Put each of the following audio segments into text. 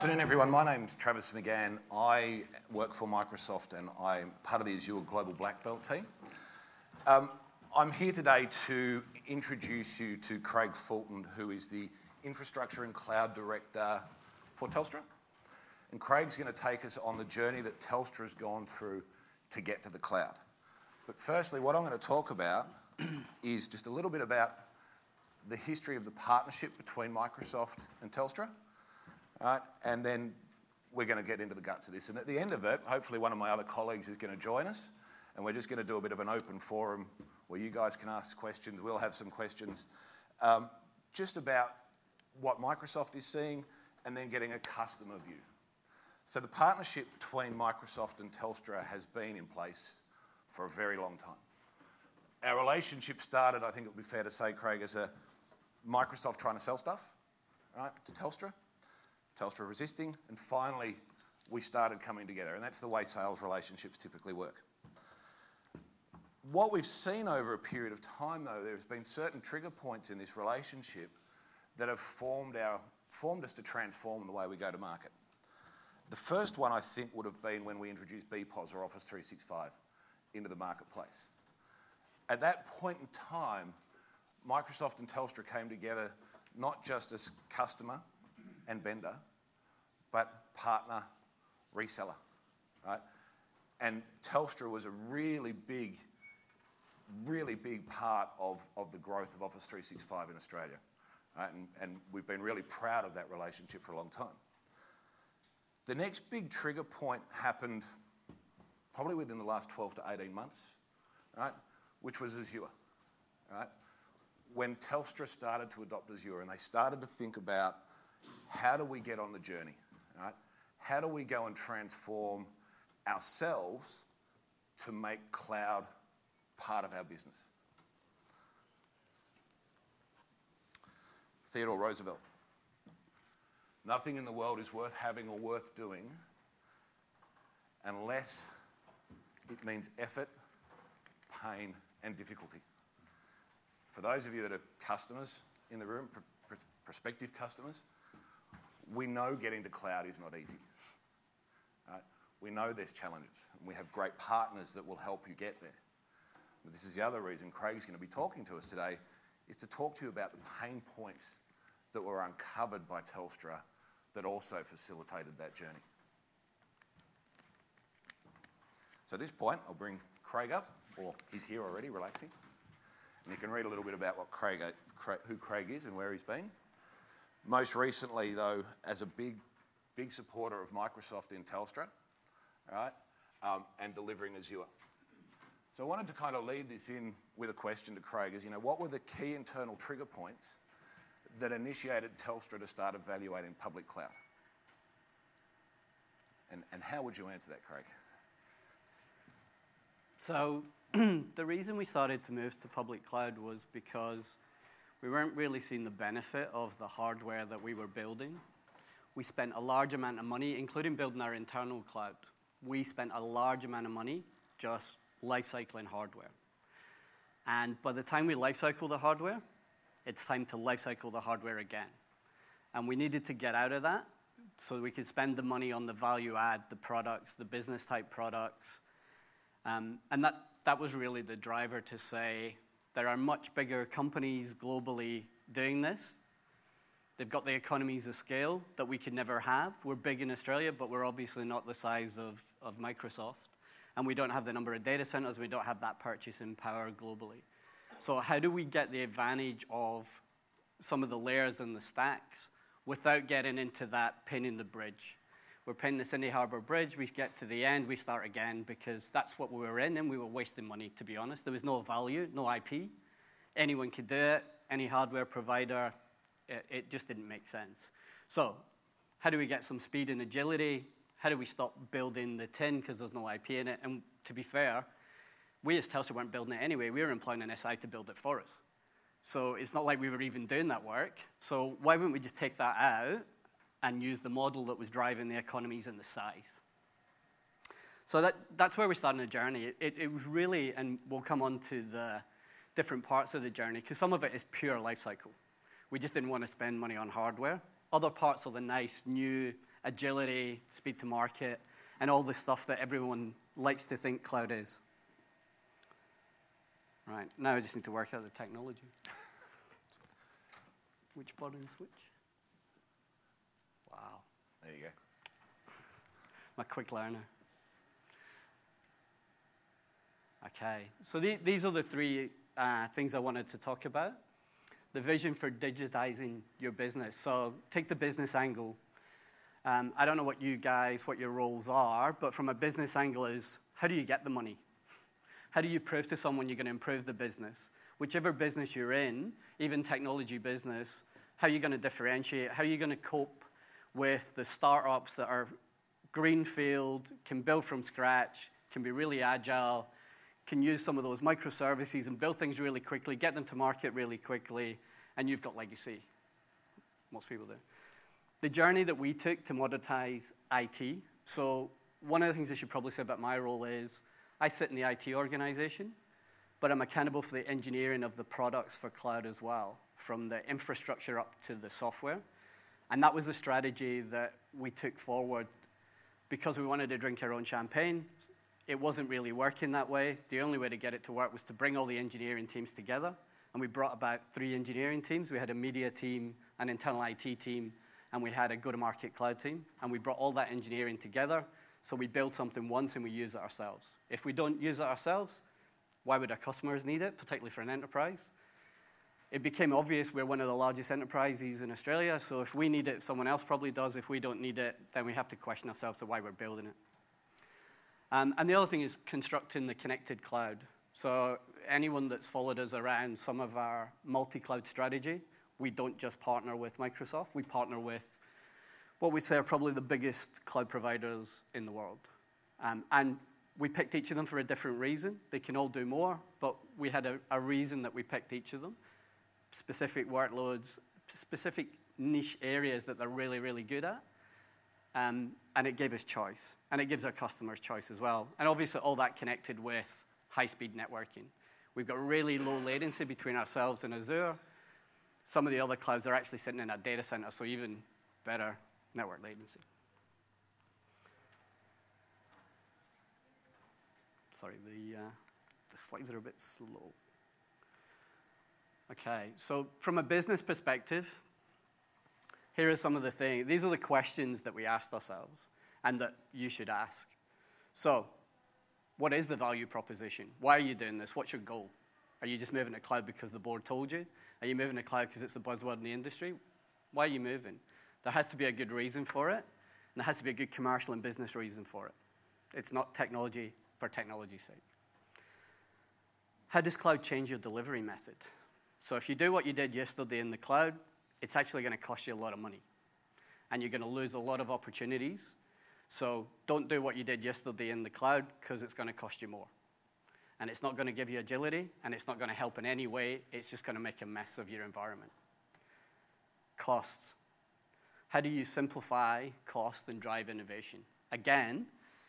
Good afternoon, everyone. My name's Travis McGann. I work for Microsoft and I'm part of the Azure Global Black Belt team. I'm here today to introduce you to Craig Fulton, who is the Infrastructure and Cloud Director for Telstra. And Craig's going to take us on the journey that Telstra's gone through to get to the cloud. But firstly, what I'm going to talk about is just a little bit about the history of the partnership between Microsoft and Telstra. Right, and then we're going to get into the guts of this. And at the end of it, hopefully one of my other colleagues is going to join us, and we're just going to do a bit of an open forum where you guys can ask questions. We'll have some questions just about what Microsoft is seeing and then getting a customer view. So the partnership between Microsoft and Telstra has been in place for a very long time. Our relationship started, I think it would be fair to say, Craig, as a Microsoft trying to sell stuff, right, to Telstra. Telstra resisting, and finally we started coming together, and that's the way sales relationships typically work. What we've seen over a period of time, though, there's been certain trigger points in this relationship that have formed us to transform the way we go to market. The first one, I think, would have been when we introduced BPOS or Office 365 into the marketplace. At that point in time, Microsoft and Telstra came together not just as customer and vendor, but partner, reseller, right? And Telstra was a really big part of the growth of Office 365 in Australia, right? And we've been really proud of that relationship for a long time. The next big trigger point happened probably within the last 12 to 18 months, right? Which was Azure, right? When Telstra started to adopt Azure and they started to think about how do we get on the journey, right? How do we go and transform ourselves to make cloud part of our business? Theodore Roosevelt. Nothing in the world is worth having or worth doing unless it means effort, pain, and difficulty. For those of you that are customers in the room, prospective customers, we know getting to cloud is not easy. Right? We know there's challenges, and we have great partners that will help you get there. But this is the other reason Craig's going to be talking to us today, is to talk to you about the pain points that were uncovered by Telstra that also facilitated that journey. So at this point, I'll bring Craig up, or he's here already, relaxing. And you can read a little bit about who Craig is and where he's been. Most recently, though, as a big supporter of Microsoft in Telstra, right, and delivering Azure. So I wanted to kind of lead this in with a question to Craig, is, what were the key internal trigger points that initiated Telstra to start evaluating public cloud? And how would you answer that, Craig? So the reason we started to move to public cloud was because we weren't really seeing the benefit of the hardware that we were building. We spent a large amount of money, including building our internal cloud. We spent a large amount of money just lifecycling hardware. And by the time we lifecycle the hardware, it's time to lifecycle the hardware again. And we needed to get out of that so we could spend the money on the value add, the products, the business type products. And that was really the driver to say, there are much bigger companies globally doing this. They've got the economies of scale that we could never have. We're big in Australia, but we're obviously not the size of Microsoft. And we don't have the number of data centers. We don't have that purchasing power globally. So how do we get the advantage of some of the layers and the stacks without getting into that pin in the bridge? We're pinning the Sydney Harbour Bridge. We get to the end, we start again, because that's what we were in, and we were wasting money, to be honest. There was no value, no IP. Anyone could do it, any hardware provider. It just didn't make sense. So how do we get some speed and agility? How do we stop building the tin because there's no IP in it? And to be fair, we as Telstra weren't building it anyway. We were employing an SI to build it for us. So it's not like we were even doing that work. So why wouldn't we just take that out and use the model that was driving the economies and the size? So that's where we started the journey. It was really, and we'll come on to the different parts of the journey, because some of it is pure life cycle. We just didn't want to spend money on hardware. Other parts are the nice, new, agility, speed to market, and all the stuff that everyone likes to think cloud is. Right, now I just need to work out the technology. Which button switch? Wow. There you go. I'm a quick learner. Okay, so these are the three things I wanted to talk about. The vision for digitizing your business. So take the business angle. I don't know what your roles are, but from a business angle is, how do you get the money? How do you prove to someone you're going to improve the business? Whichever business you're in, even technology business, how are you going to differentiate? How are you going to cope with the startups that are greenfield, can build from scratch, can be really agile, can use some of those microservices and build things really quickly, get them to market really quickly, and you've got legacy. Most people do. The journey that we took to monetize IT, so one of the things I should probably say about my role is I sit in the IT organization, but I'm accountable for the engineering of the products for cloud as well, from the infrastructure up to the software. And that was a strategy that we took forward because we wanted to drink our own champagne. It wasn't really working that way. The only way to get it to work was to bring all the engineering teams together. And we brought about 3 engineering teams. We had a media team, an internal IT team, and we had a go-to-market cloud team. And we brought all that engineering together. So we build something once and we use it ourselves. If we don't use it ourselves, why would our customers need it, particularly for an enterprise? It became obvious we're one of the largest enterprises in Australia, so if we need it, someone else probably does. If we don't need it, then we have to question ourselves to why we're building it. And the other thing is constructing the connected cloud. So anyone that's followed us around some of our multi-cloud strategy, we don't just partner with Microsoft, we partner with what we say are probably the biggest cloud providers in the world. And we picked each of them for a different reason. They can all do more, but we had a reason that we picked each of them. Specific workloads, specific niche areas that they're really, really good at. And it gave us choice. And it gives our customers choice as well. And obviously all that connected with high-speed networking. We've got really low latency between ourselves and Azure. Some of the other clouds are actually sitting in a data center, so even better network latency. Sorry, the slides are a bit slow. Okay, so from a business perspective, here are some of the things. These are the questions that we asked ourselves and that you should ask. So, what is the value proposition? Why are you doing this? What's your goal? Are you just moving to cloud because the board told you? Are you moving to cloud because it's a buzzword in the industry? Why are you moving? There has to be a good reason for it, and there has to be a good commercial and business reason for it. It's not technology for technology's sake. How does cloud change your delivery method? So if you do what you did yesterday in the cloud, it's actually going to cost you a lot of money. And you're going to lose a lot of opportunities. So don't do what you did yesterday in the cloud because it's going to cost you more. And it's not going to give you agility, and it's not going to help in any way. It's just going to make a mess of your environment. Costs. How do you simplify cost and drive innovation? Again,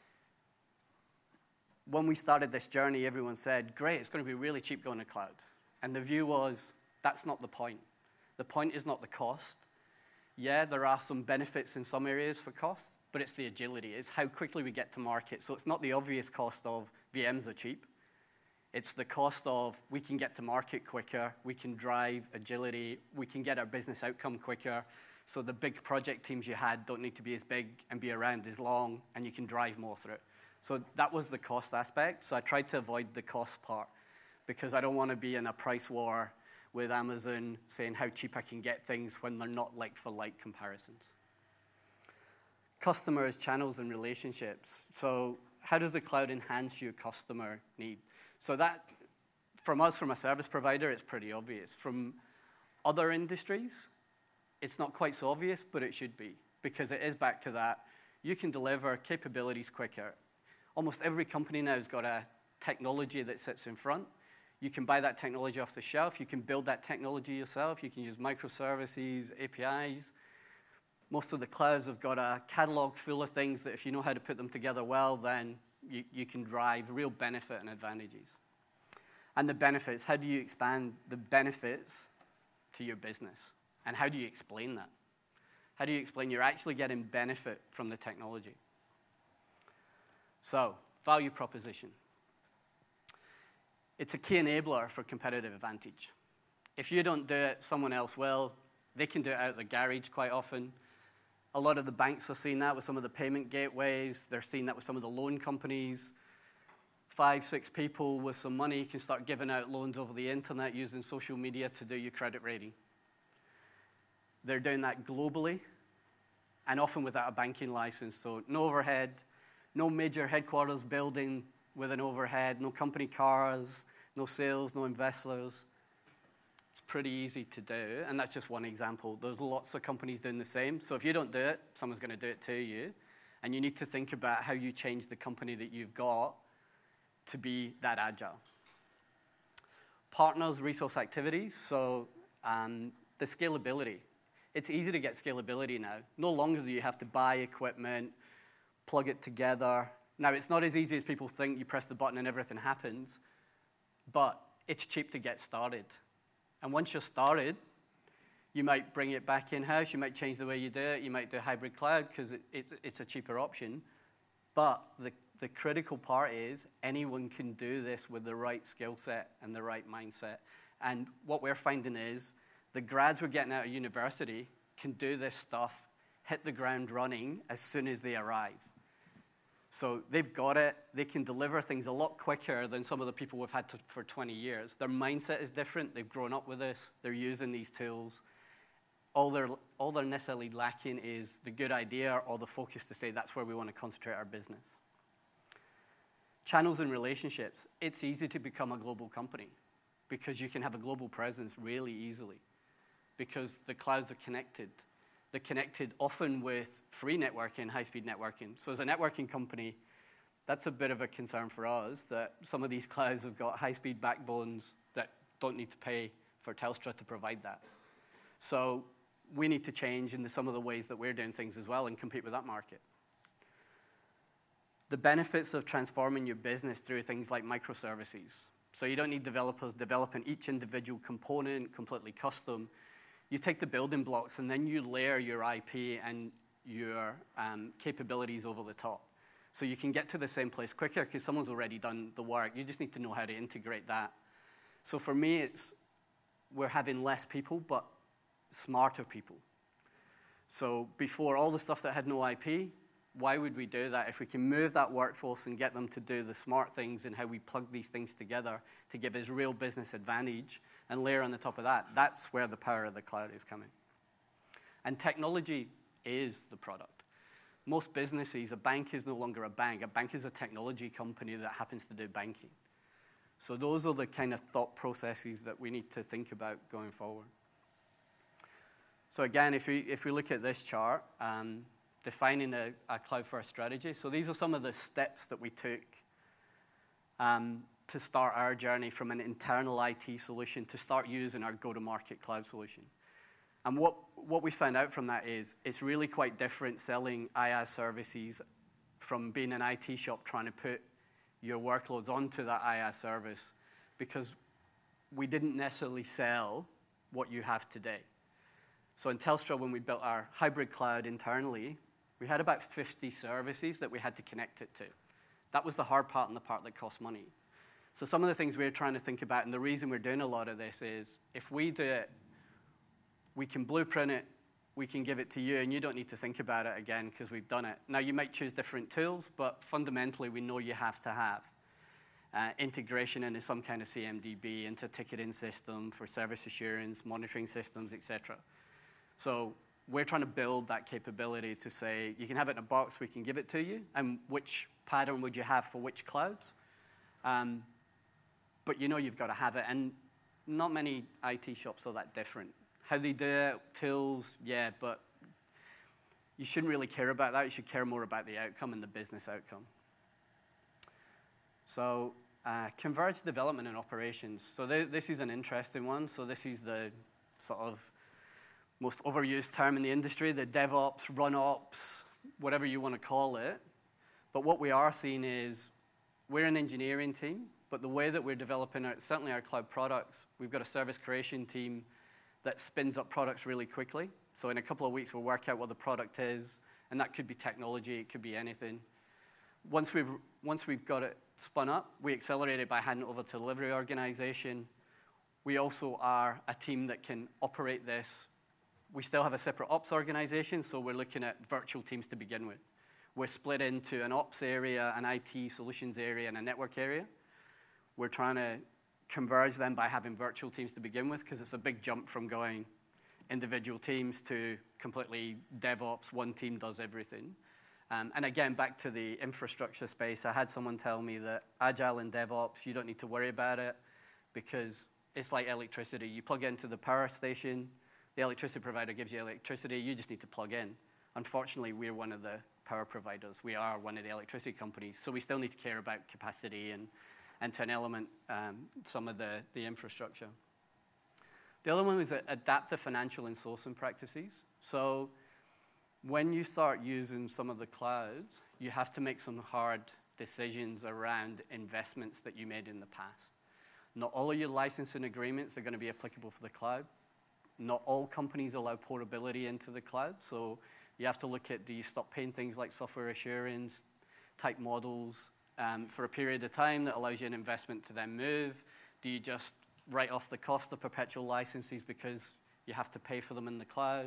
when we started this journey, everyone said, great, it's going to be really cheap going to cloud. And the view was, that's not the point. The point is not the cost. Yeah, there are some benefits in some areas for cost, but it's the agility. It's how quickly we get to market. So it's not the obvious cost of VMs are cheap. It's the cost of we can get to market quicker, we can drive agility, we can get our business outcome quicker. So the big project teams you had don't need to be as big and be around as long, and you can drive more through it. So that was the cost aspect. So I tried to avoid the cost part because I don't want to be in a price war with Amazon saying how cheap I can get things when they're not like-for-like comparisons. Customers, channels, and relationships. So how does the cloud enhance your customer need? So that, from us, from a service provider, it's pretty obvious. From other industries, it's not quite so obvious, but it should be, because it is back to that. You can deliver capabilities quicker. Almost every company now has got a technology that sits in front. You can buy that technology off the shelf. You can build that technology yourself. You can use microservices, APIs. Most of the clouds have got a catalog full of things that if you know how to put them together well, then you can drive real benefit and advantages. And the benefits, how do you expand the benefits to your business? And how do you explain that? How do you explain you're actually getting benefit from the technology? So, value proposition. It's a key enabler for competitive advantage. If you don't do it, someone else will. They can do it out of the garage quite often. A lot of the banks are seeing that with some of the payment gateways. They're seeing that with some of the loan companies. 5, 6 people with some money can start giving out loans over the internet using social media to do your credit rating. They're doing that globally and often without a banking license. So no overhead, no major headquarters building with an overhead, no company cars, no sales, no investors. It's pretty easy to do, and that's just one example. There's lots of companies doing the same. So if you don't do it, someone's going to do it to you, and you need to think about how you change the company that you've got to be that agile. Partners, resource activities, so the scalability. It's easy to get scalability now. No longer do you have to buy equipment, plug it together. Now, it's not as easy as people think. You press the button and everything happens, but it's cheap to get started. And once you're started, you might bring it back in-house. You might change the way you do it. You might do hybrid cloud because it's a cheaper option. But the critical part is anyone can do this with the right skill set and the right mindset. And what we're finding is the grads we're getting out of university can do this stuff, hit the ground running as soon as they arrive. So they've got it. They can deliver things a lot quicker than some of the people we've had for 20 years. Their mindset is different. They've grown up with this. They're using these tools. All they're necessarily lacking is the good idea or the focus to say that's where we want to concentrate our business. Channels and relationships. It's easy to become a global company because you can have a global presence really easily because the clouds are connected. They're connected often with free networking, high-speed networking. So as a networking company, that's a bit of a concern for us that some of these clouds have got high-speed backbones that don't need to pay for Telstra to provide that. So we need to change in some of the ways that we're doing things as well and compete with that market. The benefits of transforming your business through things like microservices. So you don't need developers developing each individual component completely custom. You take the building blocks and then you layer your IP and your capabilities over the top. So you can get to the same place quicker because someone's already done the work. You just need to know how to integrate that. So for me, we're having less people, but smarter people. So before, all the stuff that had no IP, why would we do that? If we can move that workforce and get them to do the smart things and how we plug these things together to give us real business advantage and layer on the top of that, that's where the power of the cloud is coming. And technology is the product. Most businesses, a bank is no longer a bank. A bank is a technology company that happens to do banking. So those are the kind of thought processes that we need to think about going forward. So again, if we look at this chart, defining a cloud-first strategy. So these are some of the steps that we took to start our journey from an internal IT solution to start using our go-to-market cloud solution. And what we found out from that is it's really quite different selling IaaS services from being an IT shop trying to put your workloads onto that IaaS service because we didn't necessarily sell what you have today. So in Telstra, when we built our hybrid cloud internally, we had about 50 services that we had to connect it to. That was the hard part and the part that cost money. So some of the things we're trying to think about, and the reason we're doing a lot of this is, if we do it, we can blueprint it, we can give it to you, and you don't need to think about it again because we've done it. Now, you might choose different tools, but fundamentally, we know you have to have integration into some kind of CMDB, into ticketing system for service assurance, monitoring systems, etc. So we're trying to build that capability to say, you can have it in a box, we can give it to you, and which pattern would you have for which clouds? But you know you've got to have it, and not many IT shops are that different. How they do it, tools, yeah, but you shouldn't really care about that. You should care more about the outcome and the business outcome. So converged development and operations. So this is an interesting one. So this is the sort of most overused term in the industry, the DevOps, RunOps, whatever you want to call it. But what we are seeing is we're an engineering team, but the way that we're developing certainly our cloud products, we've got a service creation team that spins up products really quickly. So in a couple of weeks, we'll work out what the product is, and that could be technology, it could be anything. Once we've got it spun up, we accelerate it by handing it over to the delivery organization. We also are a team that can operate this. We still have a separate ops organization, so we're looking at virtual teams to begin with. We're split into an ops area, an IT solutions area, and a network area. We're trying to converge them by having virtual teams to begin with, because it's a big jump from going individual teams to completely DevOps, one team does everything. And again, back to the infrastructure space, I had someone tell me that Agile and DevOps, you don't need to worry about it, because it's like electricity. You plug into the power station, the electricity provider gives you electricity, you just need to plug in. Unfortunately, we're one of the power providers. We are one of the electricity companies, so we still need to care about capacity and to an element, some of the infrastructure. The other one was adaptive financial and sourcing practices. So when you start using some of the clouds, you have to make some hard decisions around investments that you made in the past. Not all of your licensing agreements are going to be applicable for the cloud. Not all companies allow portability into the cloud, so you have to look at, do you stop paying things like software assurance type models for a period of time that allows you an investment to then move? Do you just write off the cost of perpetual licenses because you have to pay for them in the cloud?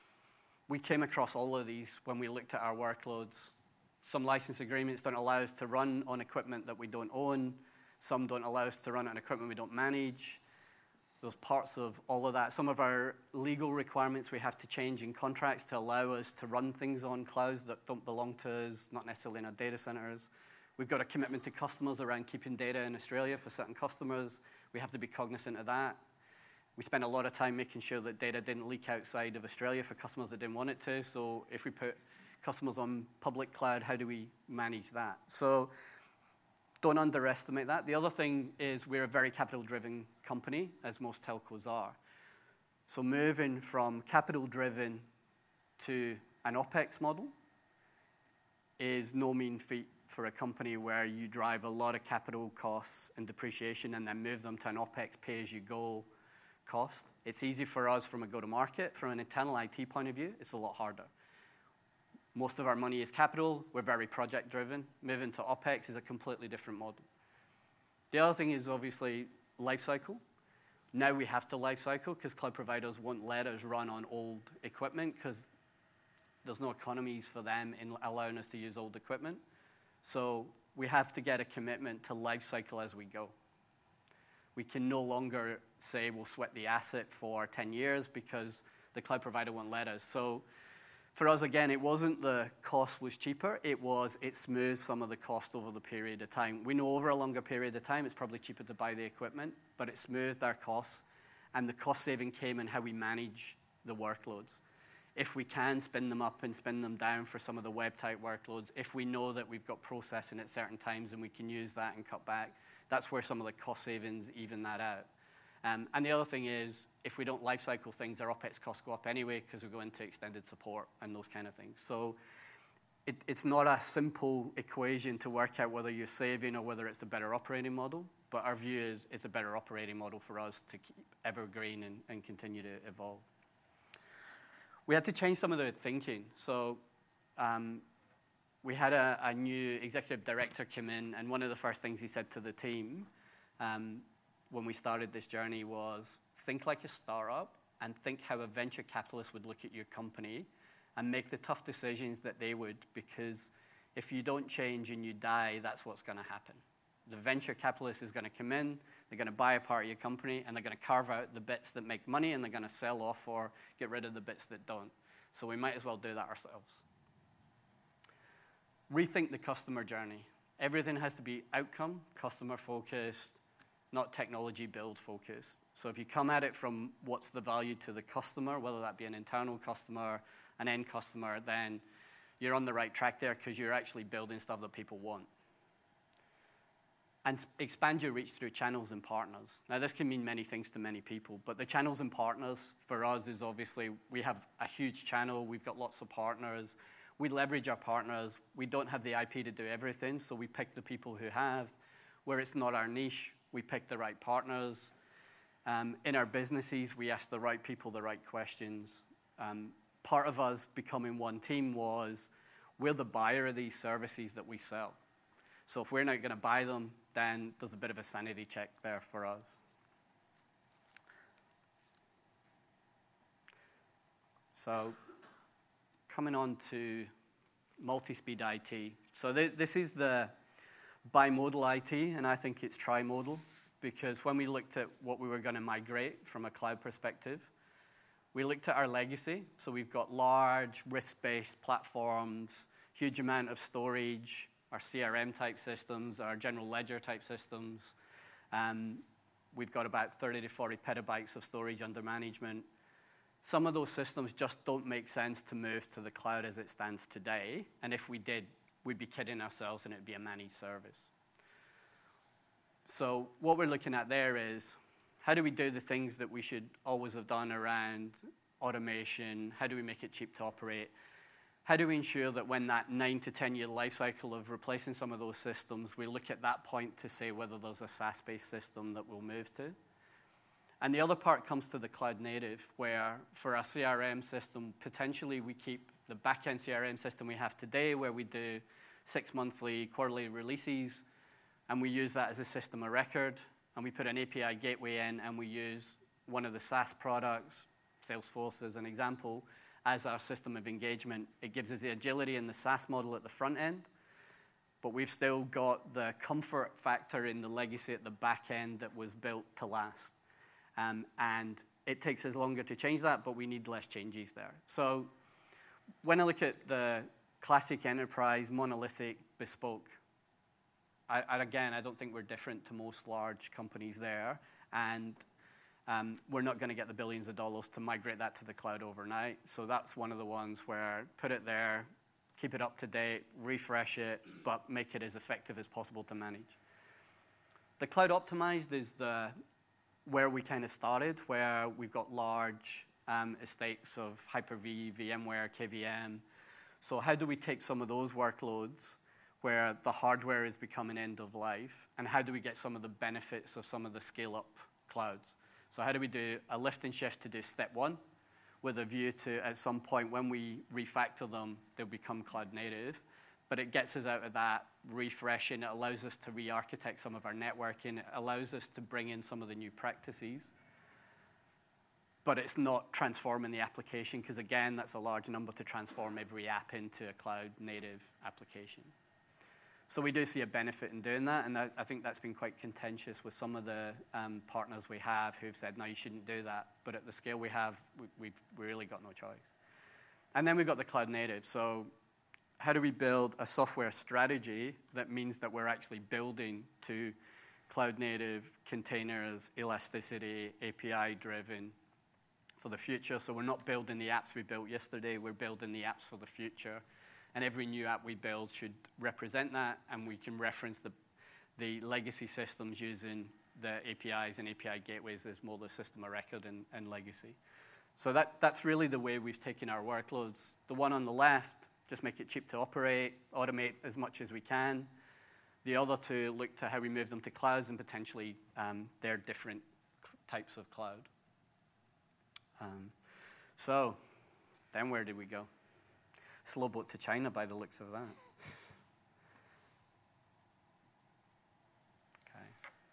We came across all of these when we looked at our workloads. Some license agreements don't allow us to run on equipment that we don't own. Some don't allow us to run on equipment we don't manage. There's parts of all of that. Some of our legal requirements we have to change in contracts to allow us to run things on clouds that don't belong to us, not necessarily in our data centers. We've got a commitment to customers around keeping data in Australia for certain customers. We have to be cognizant of that. We spent a lot of time making sure that data didn't leak outside of Australia for customers that didn't want it to. So if we put customers on public cloud, how do we manage that? So don't underestimate that. The other thing is we're a very capital-driven company, as most telcos are. So moving from capital-driven to an OpEx model is no mean feat for a company where you drive a lot of capital costs and depreciation and then move them to an OpEx pay-as-you-go cost. It's easy for us from a go-to-market. From an internal IT point of view, it's a lot harder. Most of our money is capital. We're very project-driven. Moving to OpEx is a completely different model. The other thing is obviously lifecycle. Now we have to lifecycle because cloud providers won't let us run on old equipment because there's no economies for them in allowing us to use old equipment. So we have to get a commitment to lifecycle as we go. We can no longer say we'll sweat the asset for 10 years because the cloud provider won't let us. So for us, again, it wasn't the cost was cheaper. It smooths some of the cost over the period of time. We know over a longer period of time, it's probably cheaper to buy the equipment, but it smoothed our costs, and the cost saving came in how we manage the workloads. If we can spin them up and spin them down for some of the web-type workloads, if we know that we've got processing at certain times and we can use that and cut back, that's where some of the cost savings even that out. And the other thing is, if we don't lifecycle things, our OpEx costs go up anyway because we go into extended support and those kind of things. So it's not a simple equation to work out whether you're saving or whether it's a better operating model, but our view is it's a better operating model for us to keep evergreen and continue to evolve. We had to change some of the thinking. So we had a new executive director come in, and one of the first things he said to the team when we started this journey was, think like a startup and think how a venture capitalist would look at your company and make the tough decisions that they would, because if you don't change and you die, that's what's going to happen. The venture capitalist is going to come in, they're going to buy a part of your company, and they're going to carve out the bits that make money, and they're going to sell off or get rid of the bits that don't. So we might as well do that ourselves. Rethink the customer journey. Everything has to be outcome, customer-focused, not technology build-focused. So if you come at it from what's the value to the customer, whether that be an internal customer, an end customer, then you're on the right track there because you're actually building stuff that people want. And expand your reach through channels and partners. Now, this can mean many things to many people, but the channels and partners for us is obviously we have a huge channel. We've got lots of partners. We leverage our partners. We don't have the IP to do everything, so we pick the people who have. Where it's not our niche, we pick the right partners. In our businesses, we ask the right people the right questions. Part of us becoming one team was we're the buyer of these services that we sell. So if we're not going to buy them, then there's a bit of a sanity check there for us. So coming on to multi-speed IT. So this is the bimodal IT, and I think it's trimodal, because when we looked at what we were going to migrate from a cloud perspective, we looked at our legacy. So we've got large risk-based platforms, huge amount of storage, our CRM type systems, our general ledger type systems. We've got about 30 to 40 petabytes of storage under management. Some of those systems just don't make sense to move to the cloud as it stands today. And if we did, we'd be kidding ourselves and it'd be a managed service. So what we're looking at there is, how do we do the things that we should always have done around automation? How do we make it cheap to operate? How do we ensure that when that 9 to 10 year life cycle of replacing some of those systems, we look at that point to say whether there's a SaaS-based system that we'll move to? And the other part comes to the cloud native, where for our CRM system, potentially we keep the back-end CRM system we have today, where we do 6 monthly, quarterly releases, and we use that as a system of record, and we put an API gateway in, and we use one of the SaaS products, Salesforce as an example, as our system of engagement. It gives us the agility in the SaaS model at the front end, but we've still got the comfort factor in the legacy at the back end that was built to last. And it takes us longer to change that, but we need less changes there. So when I look at the classic enterprise, monolithic, bespoke, again, I don't think we're different to most large companies there. And we're not going to get the billions of dollars to migrate that to the cloud overnight. So that's one of the ones where put it there, keep it up to date, refresh it, but make it as effective as possible to manage. The cloud optimized is where we kind of started, where we've got large estates of Hyper-V, VMware, KVM. So how do we take some of those workloads where the hardware is becoming end of life, and how do we get some of the benefits of some of the scale-up clouds? So how do we do a lift and shift to do step one with a view to, at some point when we refactor them, they'll become cloud native. But it gets us out of that refreshing. It allows us to re-architect some of our networking. It allows us to bring in some of the new practices. But it's not transforming the application, because again, that's a large number to transform every app into a cloud native application. So we do see a benefit in doing that, and I think that's been quite contentious with some of the partners we have who've said, no, you shouldn't do that. But at the scale we have, we've really got no choice. And then we've got the cloud native. So how do we build a software strategy that means that we're actually building to cloud native, containers, elasticity, API driven for the future? So we're not building the apps we built yesterday, we're building the apps for the future. And every new app we build should represent that, and we can reference the legacy systems using the APIs and API gateways as more the system of record and legacy. So that's really the way we've taken our workloads. The one on the left, just make it cheap to operate, automate as much as we can. The other two look to how we move them to clouds, and potentially they're different types of cloud. So then where did we go? Slow boat to China by the looks of that. Okay.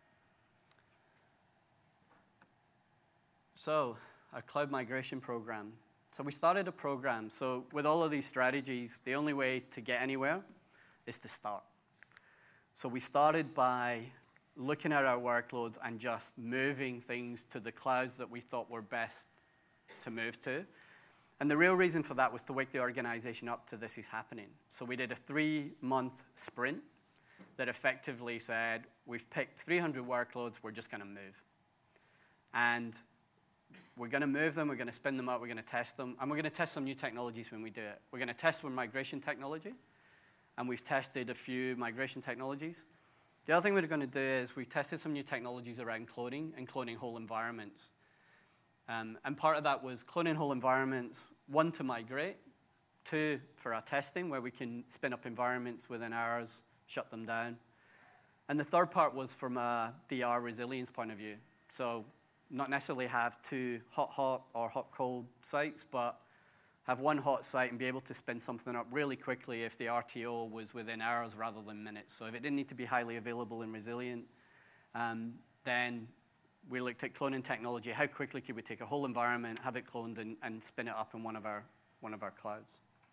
So our cloud migration program. So we started a program. So with all of these strategies, the only way to get anywhere is to start. So we started by looking at our workloads and just moving things to the clouds that we thought were best to move to. And the real reason for that was to wake the organization up to this is happening. So we did a 3-month sprint that effectively said, we've picked 300 workloads, we're just going to move. And we're going to move them, we're going to spin them up, we're going to test them, and we're going to test some new technologies when we do it. We're going to test one migration technology, and we've tested a few migration technologies. The other thing we're going to do is we've tested some new technologies around cloning and cloning whole environments. And part of that was cloning whole environments, 1, to migrate, 2, for our testing, where we can spin up environments within hours, shut them down. And the third part was from a DR resilience point of view. So not necessarily have two hot or hot-cold sites, but have one hot site and be able to spin something up really quickly if the RTO was within hours rather than minutes. So if it didn't need to be highly available and resilient, then we looked at cloning technology. How quickly could we take a whole environment, have it cloned, and spin it up in one of our clouds?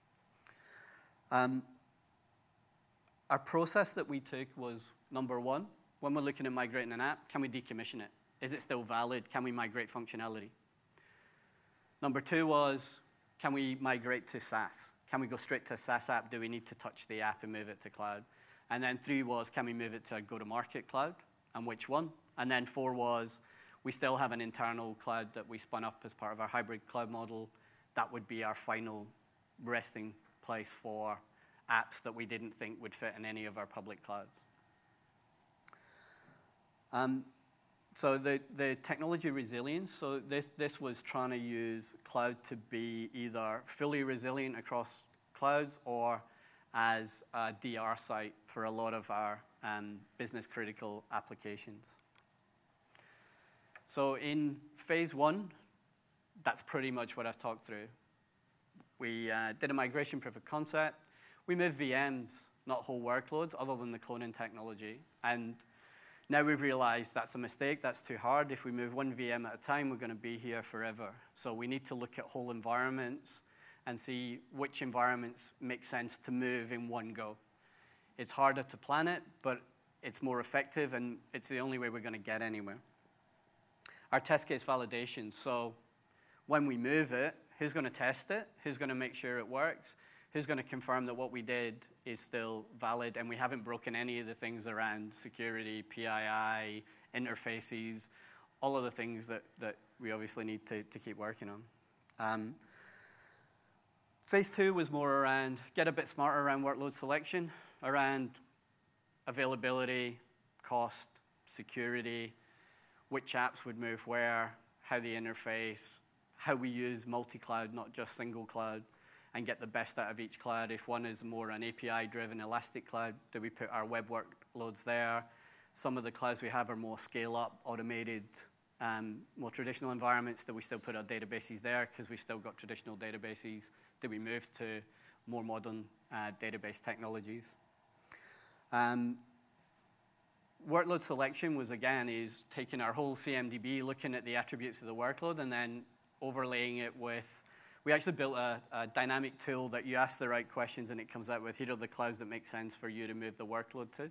Our process that we took was, number one, when we're looking at migrating an app, can we decommission it? Is it still valid? Can we migrate functionality? Number two was, can we migrate to SaaS? Can we go straight to a SaaS app? Do we need to touch the app and move it to cloud? And then three was, can we move it to a go-to-market cloud? And which one? And then four was, we still have an internal cloud that we spun up as part of our hybrid cloud model. That would be our final resting place for apps that we didn't think would fit in any of our public clouds. So the technology resilience, so this was trying to use cloud to be either fully resilient across clouds or as a DR site for a lot of our business critical applications. So in phase one, that's pretty much what I've talked through. We did a migration proof of concept. We moved VMs, not whole workloads, other than the cloning technology. And now we've realized that's a mistake, that's too hard. If we move one VM at a time, we're going to be here forever. So we need to look at whole environments and see which environments make sense to move in one go. It's harder to plan it, but it's more effective, and it's the only way we're going to get anywhere. Our test case validation. So when we move it, who's going to test it? Who's going to make sure it works? Who's going to confirm that what we did is still valid and we haven't broken any of the things around security, PII, interfaces, all of the things that we obviously need to keep working on. Phase two was more around get a bit smarter around workload selection, around availability, cost, security, which apps would move where, how the interface, how we use multi-cloud, not just single cloud, and get the best out of each cloud. If one is more an API-driven elastic cloud, do we put our web workloads there? Some of the clouds we have are more scale-up, automated, more traditional environments. Do we still put our databases there because we've still got traditional databases? Do we move to more modern database technologies? Workload selection was, again, is taking our whole CMDB, looking at the attributes of the workload, and then overlaying it with, we actually built a dynamic tool that you ask the right questions and it comes out with, here are the clouds that make sense for you to move the workload to.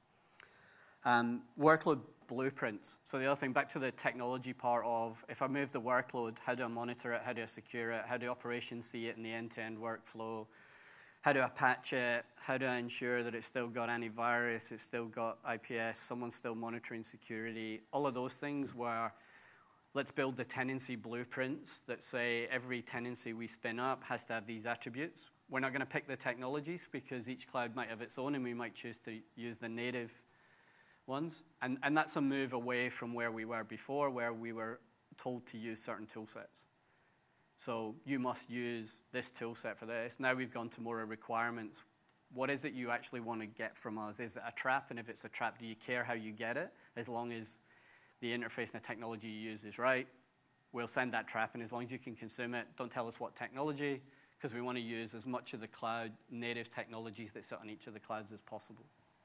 Workload blueprints. So the other thing, back to the technology part of, if I move the workload, how do I monitor it? How do I secure it? How do operations see it in the end-to-end workflow? How do I patch it? How do I ensure that it's still got antivirus, it's still got IPS, someone's still monitoring security? All of those things where let's build the tenancy blueprints that say every tenancy we spin up has to have these attributes. We're not going to pick the technologies because each cloud might have its own and we might choose to use the native ones. And that's a move away from where we were before, where we were told to use certain tool sets. So you must use this tool set for this. Now we've gone to more requirements. What is it you actually want to get from us? Is it a trap? And if it's a trap, do you care how you get it? As long as the interface and the technology you use is right, we'll send that trap. And as long as you can consume it, don't tell us what technology, because we want to use as much of the cloud native technologies that sit on each of the clouds as possible.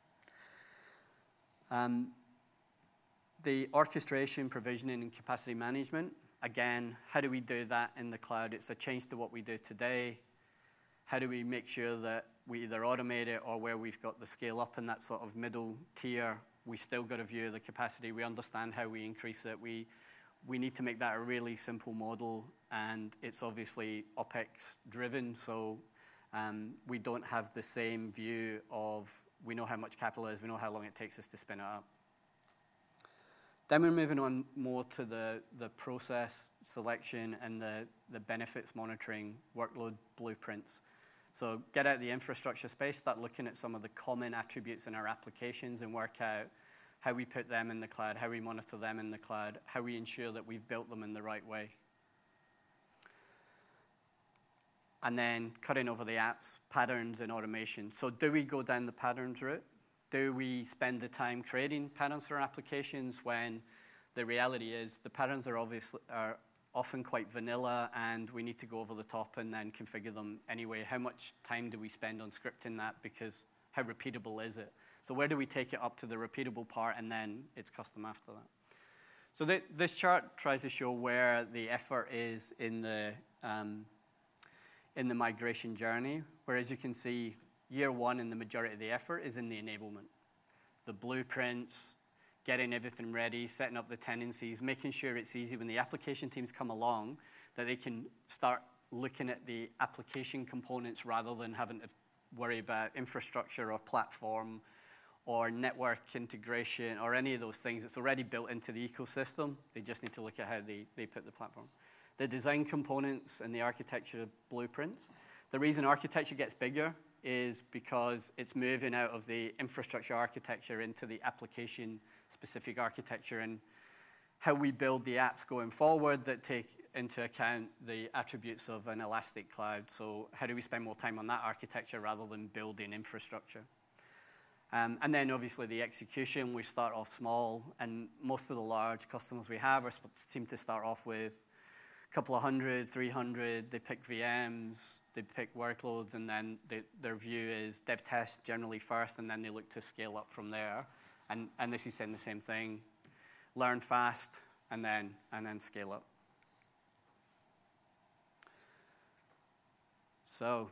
The orchestration, provisioning, and capacity management. Again, how do we do that in the cloud? It's a change to what we do today. How do we make sure that we either automate it or where we've got the scale up in that sort of middle tier, we still got a view of the capacity. We understand how we increase it. We need to make that a really simple model, and it's obviously OpEx driven, so we don't have the same view of, we know how much capital it is, we know how long it takes us to spin it up. Then we're moving on more to the process selection and the benefits monitoring workload blueprints. So get out of the infrastructure space, start looking at some of the common attributes in our applications and work out how we put them in the cloud, how we monitor them in the cloud, how we ensure that we've built them in the right way. And then cutting over the apps, patterns, and automation. So do we go down the patterns route? Do we spend the time creating patterns for our applications when the reality is the patterns are often quite vanilla, and we need to go over the top and then configure them anyway. How much time do we spend on scripting that? Because how repeatable is it? So where do we take it up to the repeatable part, and then it's custom after that? So this chart tries to show where the effort is in the migration journey, where, as you can see, year one and the majority of the effort is in the enablement. The blueprints, getting everything ready, setting up the tenancies, making sure it's easy when the application teams come along that they can start looking at the application components rather than having to worry about infrastructure or platform or network integration or any of those things. It's already built into the ecosystem. They just need to look at how they put the platform. The design components and the architecture blueprints. The reason architecture gets bigger is because it's moving out of the infrastructure architecture into the application-specific architecture, and how we build the apps going forward that take into account the attributes of an elastic cloud. So how do we spend more time on that architecture rather than building infrastructure? And then obviously the execution, we start off small, and most of the large customers we have seem to start off with a couple of 100, 300, they pick VMs, they pick workloads, and then their view is dev test generally first, and then they look to scale up from there. And this is saying the same thing, learn fast, and then scale up. So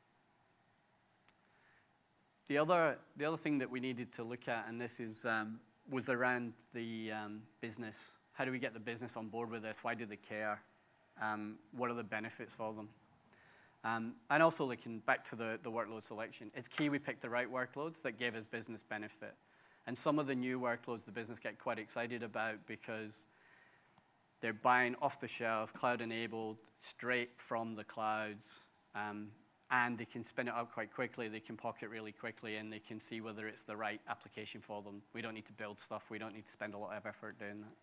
the other thing that we needed to look at, and this is was around the business. How do we get the business on board with this? Why do they care? What are the benefits for them? And also looking back to the workload selection. It's key we pick the right workloads that give us business benefit. And some of the new workloads the business get quite excited about because they're buying off-the-shelf, cloud-enabled, straight from the clouds, and they can spin it up quite quickly. They can pocket really quickly, and they can see whether it's the right application for them. We don't need to build stuff. We don't need to spend a lot of effort doing that.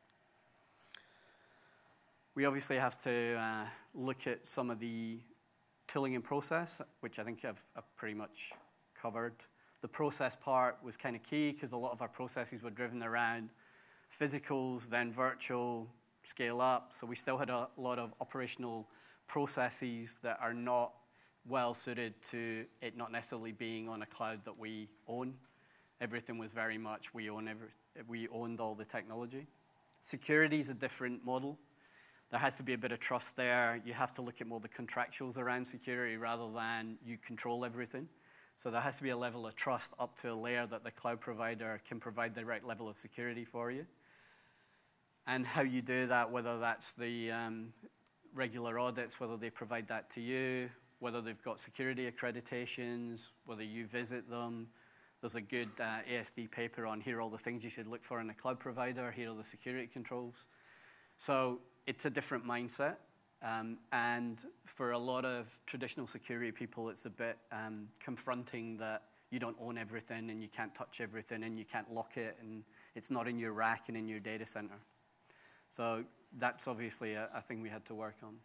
We obviously have to look at some of the tooling and process, which I think I've pretty much covered. The process part was kind of key because a lot of our processes were driven around physicals, then virtual, scale up. So we still had a lot of operational processes that are not well suited to it not necessarily being on a cloud that we own. Everything was very much we owned all the technology. Security is a different model. There has to be a bit of trust there. You have to look at more the contractuals around security rather than you control everything. So there has to be a level of trust up to a layer that the cloud provider can provide the right level of security for you. And how you do that, whether that's the regular audits, whether they provide that to you, whether they've got security accreditations, whether you visit them. There's a good ASD paper on here are all the things you should look for in a cloud provider. Here are the security controls. So it's a different mindset. And for a lot of traditional security people, it's a bit confronting that you don't own everything and you can't touch everything and you can't lock it and it's not in your rack and in your data center. So that's obviously a thing we had to work on.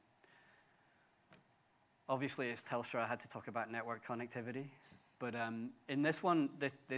Obviously, as Telstra, I had to talk about network connectivity. But in this one,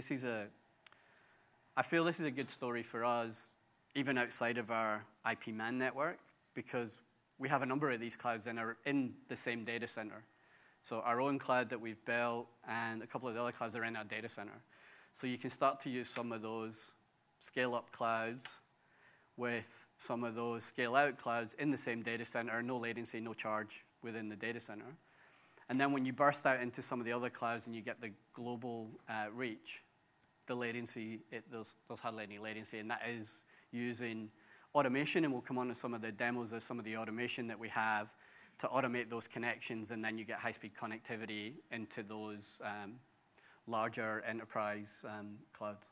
I feel this is a good story for us, even outside of our IP MAN network, because we have a number of these clouds in the same data center. So our own cloud that we've built and a couple of the other clouds are in our data center. So you can start to use some of those scale-up clouds with some of those scale-out clouds in the same data center, no latency, no charge within the data center. And then when you burst out into some of the other clouds and you get the global reach, the latency, there's hardly any latency, and that is using automation, and we'll come on to some of the demos of some of the automation that we have to automate those connections, and then you get high-speed connectivity into those larger enterprise clouds.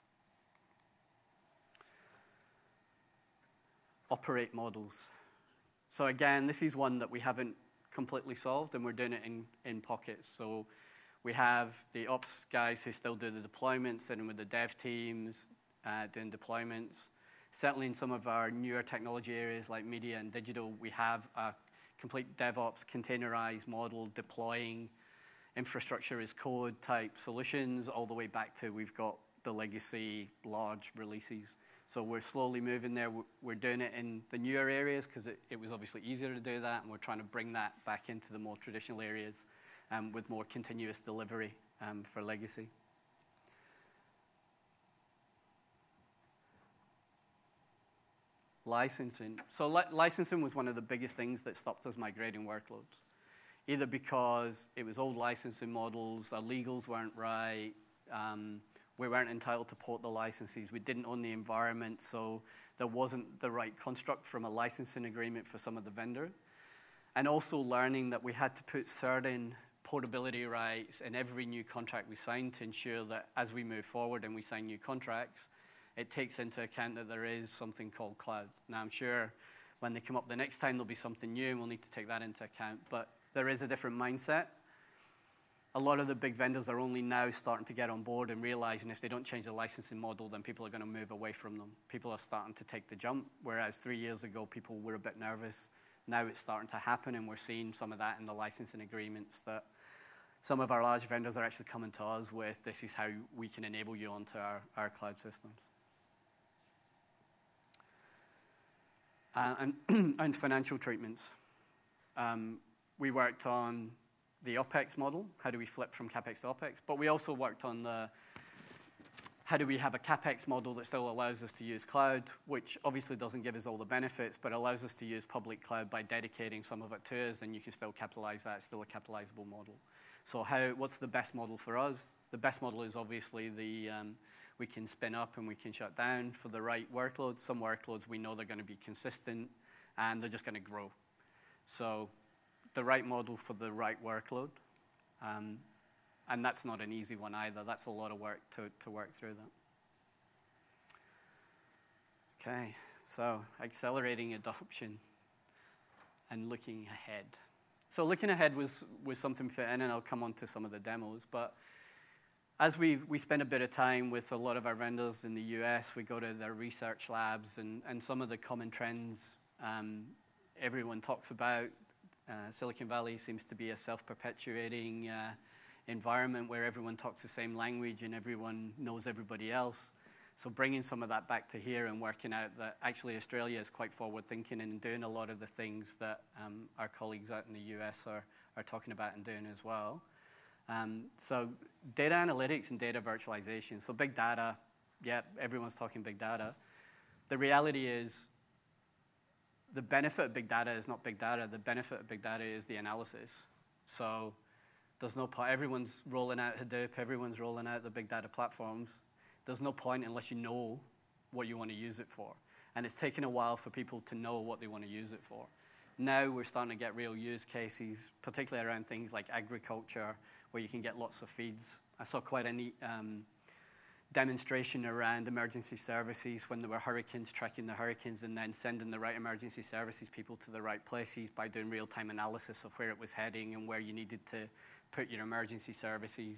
Operate models. So again, this is one that we haven't completely solved, and we're doing it in pockets. So we have the ops guys who still do the deployments, sitting with the dev teams, doing deployments. Certainly in some of our newer technology areas like media and digital, we have a complete DevOps containerized model deploying infrastructure as code type solutions all the way back to we've got the legacy large releases. So we're slowly moving there. We're doing it in the newer areas because it was obviously easier to do that, and we're trying to bring that back into the more traditional areas with more continuous delivery for legacy. Licensing. So licensing was one of the biggest things that stopped us migrating workloads, either because it was old licensing models, our legals weren't right, we weren't entitled to port the licenses, we didn't own the environment, so there wasn't the right construct from a licensing agreement for some of the vendors. And also learning that we had to put certain portability rights in every new contract we signed to ensure that as we move forward and we sign new contracts, it takes into account that there is something called cloud. Now, I'm sure when they come up the next time, there'll be something new, and we'll need to take that into account. But there is a different mindset. A lot of the big vendors are only now starting to get on board and realizing if they don't change the licensing model, then people are going to move away from them. People are starting to take the jump, whereas 3 years ago, people were a bit nervous. Now it's starting to happen, and we're seeing some of that in the licensing agreements that some of our large vendors are actually coming to us with, this is how we can enable you onto our cloud systems. And financial treatments. We worked on the OpEx model. How do we flip from CapEx to OpEx? But we also worked on how do we have a CapEx model that still allows us to use cloud, which obviously doesn't give us all the benefits, but allows us to use public cloud by dedicating some of it to us, and you can still capitalize that. It's still a capitalizable model. So what's the best model for us? The best model is obviously we can spin up and we can shut down for the right workloads. Some workloads we know they're going to be consistent and they're just going to grow. So the right model for the right workload. And that's not an easy one either. That's a lot of work to work through that. Okay, so accelerating adoption and looking ahead. So looking ahead was something put in, and I'll come on to some of the demos. But as we spend a bit of time with a lot of our vendors in the US, we go to their research labs, and some of the common trends everyone talks about. Silicon Valley seems to be a self-perpetuating environment where everyone talks the same language and everyone knows everybody else. So bringing some of that back to here and working out that actually Australia is quite forward-thinking and doing a lot of the things that our colleagues out in the US are talking about and doing as well. So data analytics and data virtualization. So big data, yeah, everyone's talking big data. The reality is the benefit of big data is not big data. The benefit of big data is the analysis. So there's no point. Everyone's rolling out Hadoop. Everyone's rolling out the big data platforms. There's no point unless you know what you want to use it for. And it's taken a while for people to know what they want to use it for. Now we're starting to get real use cases, particularly around things like agriculture, where you can get lots of feeds. I saw quite a neat demonstration around emergency services when there were hurricanes, tracking the hurricanes and then sending the right emergency services people to the right places by doing real-time analysis of where it was heading and where you needed to put your emergency services.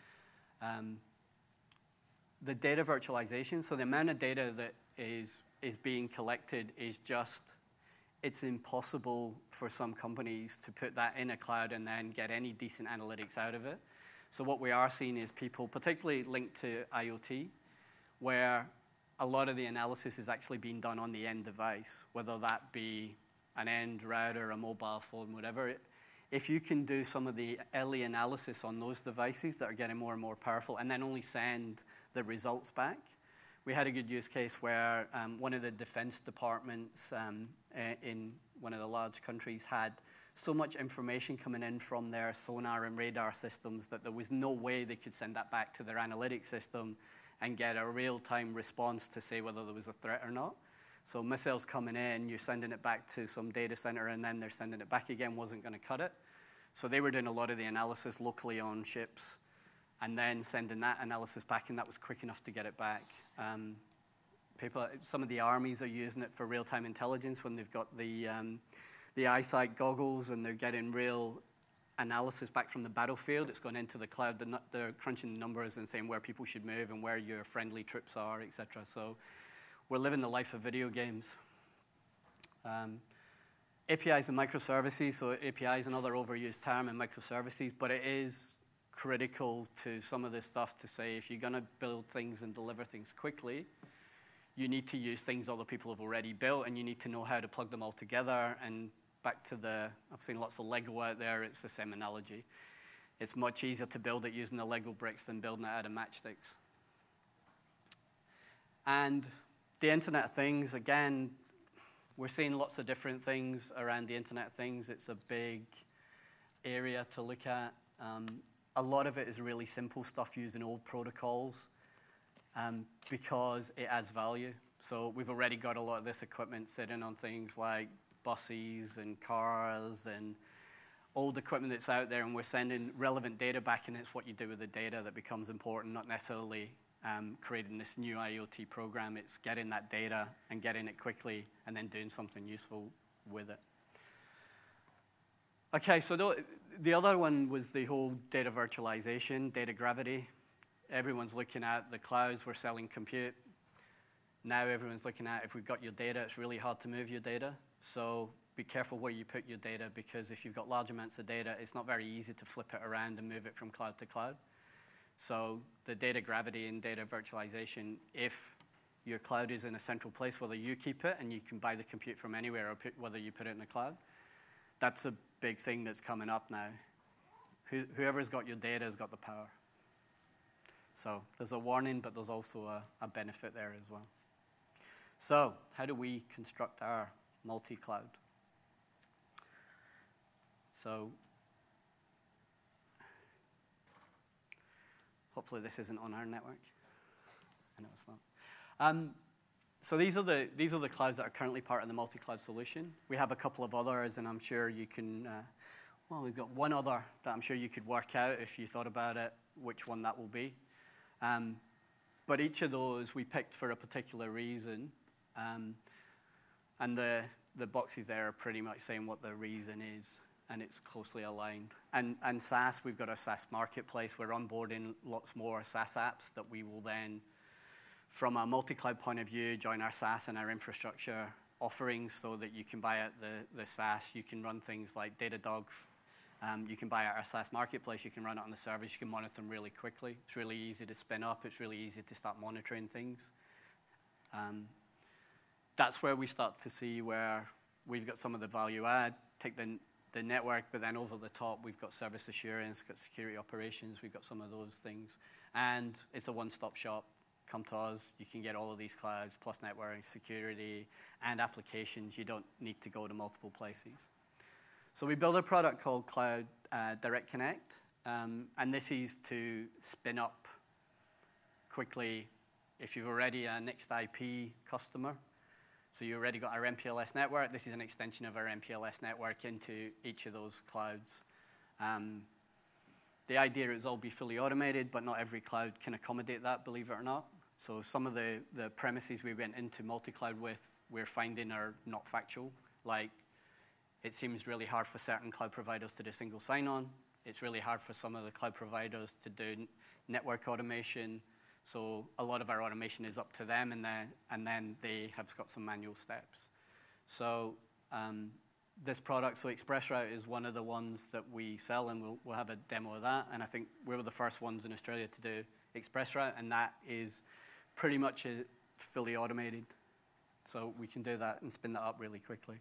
The data virtualization, so the amount of data that is being collected is just, it's impossible for some companies to put that in a cloud and then get any decent analytics out of it. So what we are seeing is people, particularly linked to IoT, where a lot of the analysis is actually being done on the end device, whether that be an end router, a mobile phone, whatever. If you can do some of the early analysis on those devices that are getting more and more powerful and then only send the results back. We had a good use case where one of the defense departments in one of the large countries had so much information coming in from their sonar and radar systems that there was no way they could send that back to their analytics system and get a real-time response to say whether there was a threat or not. So missiles coming in, you're sending it back to some data center, and then they're sending it back again, wasn't going to cut it. So they were doing a lot of the analysis locally on ships and then sending that analysis back, and that was quick enough to get it back. Some of the armies are using it for real-time intelligence when they've got the eyesight goggles and they're getting real analysis back from the battlefield. It's gone into the cloud. They're crunching the numbers and saying where people should move and where your friendly troops are, et cetera. So we're living the life of video games. APIs and microservices. So API is another overused term in microservices, but it is critical to some of this stuff to say if you're going to build things and deliver things quickly, you need to use things other people have already built, and you need to know how to plug them all together. And back to I've seen lots of Lego out there, it's the same analogy. It's much easier to build it using the Lego bricks than building it out of matchsticks. And the Internet of Things, again, we're seeing lots of different things around the Internet of Things. It's a big area to look at. A lot of it is really simple stuff using old protocols because it adds value. So we've already got a lot of this equipment sitting on things like buses and cars and old equipment that's out there, and we're sending relevant data back, and it's what you do with the data that becomes important, not necessarily creating this new IoT program. It's getting that data and getting it quickly and then doing something useful with it. Okay, so the other one was the whole data virtualization, data gravity. Everyone's looking at the clouds, we're selling compute. Now everyone's looking at, if we've got your data, it's really hard to move your data. So be careful where you put your data, because if you've got large amounts of data, it's not very easy to flip it around and move it from cloud to cloud. So the data gravity and data virtualization, if your cloud is in a central place, whether you keep it and you can buy the compute from anywhere, or whether you put it in the cloud, that's a big thing that's coming up now. Whoever's got your data has got the power. So there's a warning, but there's also a benefit there as well. So how do we construct our multi-cloud? So hopefully this isn't on our network. I know it's not. So these are the clouds that are currently part of the multi-cloud solution. We have a couple of others, and I'm sure you can, we've got one other that I'm sure you could work out if you thought about it, which one that will be. But each of those we picked for a particular reason, and the boxes there are pretty much saying what the reason is, and it's closely aligned. And SaaS, we've got a SaaS marketplace. We're onboarding lots more SaaS apps that we will then, from a multi-cloud point of view, join our SaaS and our infrastructure offerings so that you can buy out the SaaS. You can run things like Datadog. You can buy out our SaaS marketplace. You can run it on the servers. You can monitor them really quickly. It's really easy to spin up. It's really easy to start monitoring things. That's where we start to see where we've got some of the value add. Take the network, but then over the top, we've got service assurance, got security operations. We've got some of those things. And it's a one-stop shop. Come to us. You can get all of these clouds, plus network, security, and applications. You don't need to go to multiple places. So we built a product called Cloud Direct Connect, and this is to spin up quickly if you've already a Next IP customer. So you already got our MPLS network. This is an extension of our MPLS network into each of those clouds. The idea is all be fully automated, but not every cloud can accommodate that, believe it or not. So some of the premises we went into multi-cloud with, we're finding are not factual. Like, it seems really hard for certain cloud providers to do single sign-on. It's really hard for some of the cloud providers to do network automation. So a lot of our automation is up to them, and then they have got some manual steps. So this product, so ExpressRoute is one of the ones that we sell, and we'll have a demo of that. And I think we were the first ones in Australia to do ExpressRoute, and that is pretty much fully automated. So we can do that and spin that up really quickly.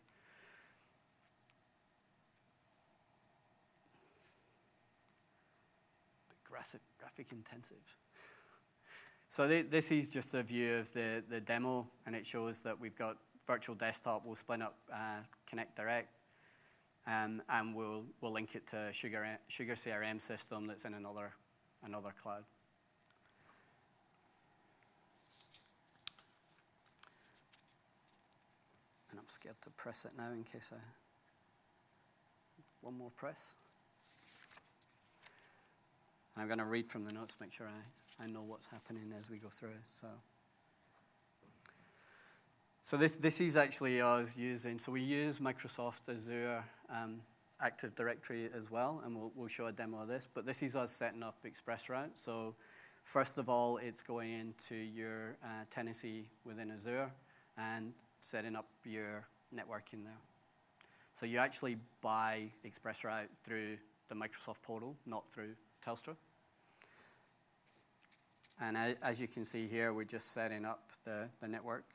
Graphic intensive. So this is just a view of the demo, and it shows that we've got virtual desktop. We'll spin up Connect Direct, and we'll link it to Sugar CRM system that's in another cloud. And I'm scared to press it now in case one more press. And I'm going to read from the notes, make sure I know what's happening as we go through. So this is actually us using, so we use Microsoft Azure Active Directory as well, and we'll show a demo of this. But this is us setting up ExpressRoute. So first of all, it's going into your tenancy within Azure and setting up your network in there. So you actually buy ExpressRoute through the Microsoft portal, not through Telstra. And as you can see here, we're just setting up the network.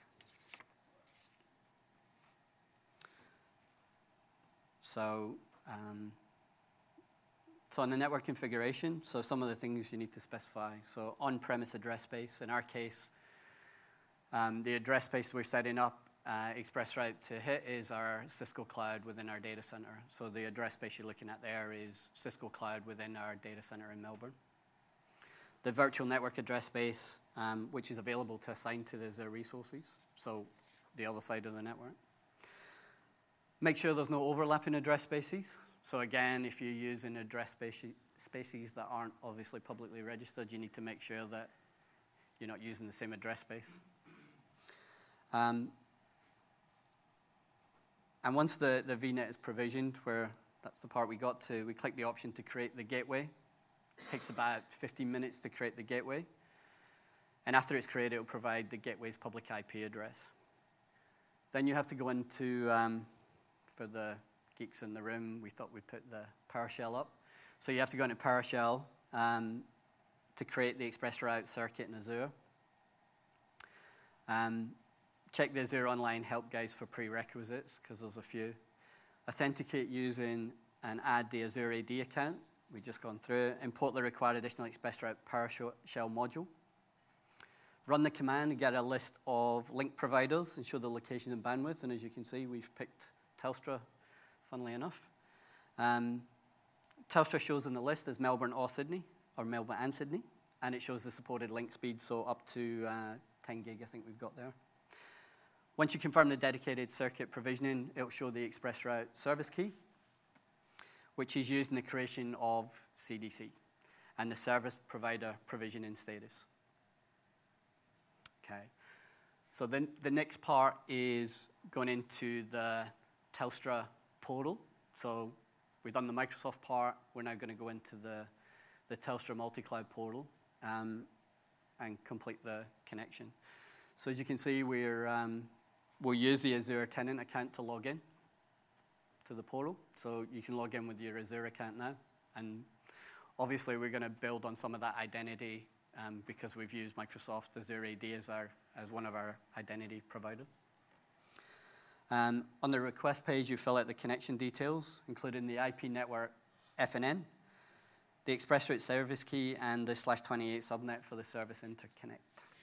So on the network configuration, so some of the things you need to specify. So on-premise address space, in our case, the address space we're setting up, ExpressRoute to hit is our Cisco cloud within our data center. So the address space you're looking at there is Cisco cloud within our data center in Melbourne. The virtual network address space, which is available to assign to the Azure resources, so the other side of the network. Make sure there's no overlapping address spaces. So again, if you're using address spaces that aren't obviously publicly registered, you need to make sure that you're not using the same address space. And once the VNet is provisioned, where that's the part we got to, we click the option to create the gateway. It takes about 15 minutes to create the gateway. And after it's created, it will provide the gateway's public IP address. Then you have to go into, for the geeks in the room, we thought we'd put the PowerShell up. So you have to go into PowerShell to create the ExpressRoute circuit in Azure. Check the Azure Online Help Guides for prerequisites, because there's a few. Authenticate using and add the Azure AD account. We've just gone through it. Import the required additional ExpressRoute PowerShell module. Run the command and get a list of link providers and show the location and bandwidth. And as you can see, we've picked Telstra, funnily enough. Telstra shows in the list as Melbourne or Sydney, or Melbourne and Sydney. And it shows the supported link speed, so up to 10 gig, I think we've got there. Once you confirm the dedicated circuit provisioning, it'll show the ExpressRoute service key, which is used in the creation of CDC, and the service provider provisioning status. Okay, so then the next part is going into the Telstra portal. So we've done the Microsoft part. We're now going to go into the Telstra multi-cloud portal and complete the connection. So as you can see, we'll use the Azure tenant account to log in to the portal. So you can log in with your Azure account now. And obviously, we're going to build on some of that identity because we've used Microsoft Azure AD as one of our identity providers. On the request page, you fill out the connection details, including the IP network FNN, the ExpressRoute service key, and the /28 subnet for the service interconnect.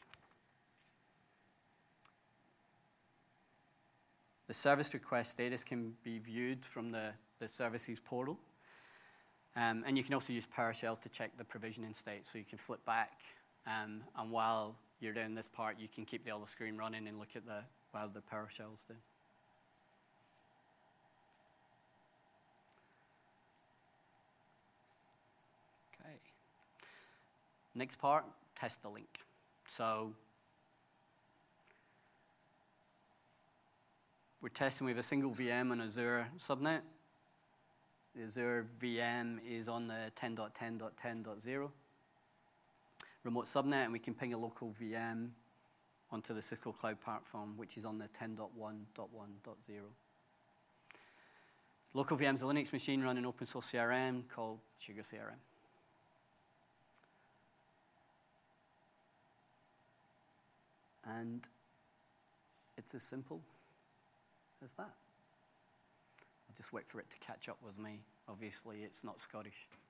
The service request status can be viewed from the services portal. And you can also use PowerShell to check the provisioning state. So you can flip back, and while you're doing this part, you can keep the other screen running and look at while the PowerShell's doing. Okay. Next part, test the link. So we're testing with a single VM on Azure subnet. The Azure VM is on the 10.10.10.0 remote subnet, and we can ping a local VM onto the Cisco Cloud Platform, which is on the 10.1.1.0. Local VM is a Linux machine running open source CRM called Sugar CRM. And it's as simple as that. I'll just wait for it to catch up with me. Obviously, it's not Scottish.